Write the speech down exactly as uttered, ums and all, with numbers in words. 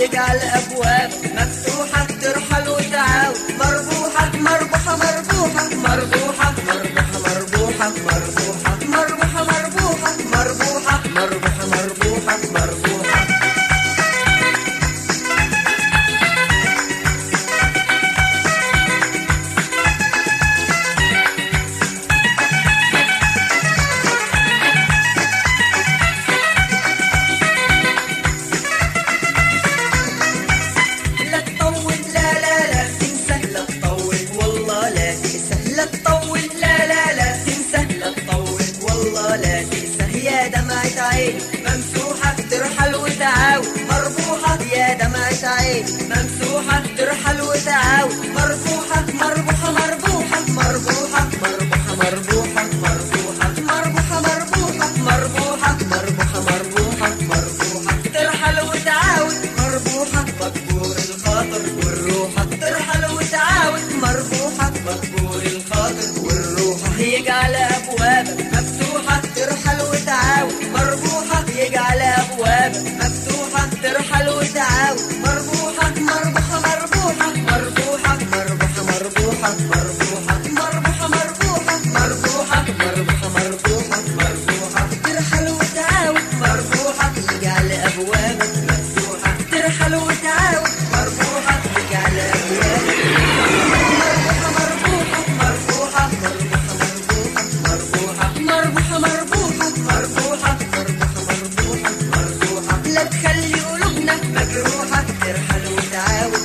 يجعل أبواب مفتوحة ترحل وتعاود مربوحة مربوحة مربوحة مربوحة مربوحة مربوحة مربوحة مربوحة مربوحة مربوحة مربوحة مربوحة مربوحة ممسوحة ترحل وتعاود مربوحة يا دمعة عين ممسوحة ترحل وتعاود مربوحة مربوحة مربوحة مربوحة مربوحة مربوحة مربوحة مربوحة مربوحة مربوحة مربوحة مربوحة مربوحة ترحل وتعاود مربوحة مكبور الخاطر والروحة ترحل وتعاود مربوحة مكبور الخاطر والروحة يجعل أبوابك مفتوحة ترحل وتعاود مربوحة يجعل أبواب مفتوحة ترحل وتعاود مربوحة مربوحة مربوحة مربوحة مربوحة مربوحة مربوحة مربوحة مربوحة مربوحة مربوحة مربوحة مربوحة ترحل وتعاود مربوحة يجعل أبواب مفتوحة ترحل وتعاود مربوحة يجعل أبواب مربوحة مربوحة مربوحة مربوحة مربوحة مربوحة مربوحة مربوحة لا تخلي قلوبنا مجروحة ترحل وتعاود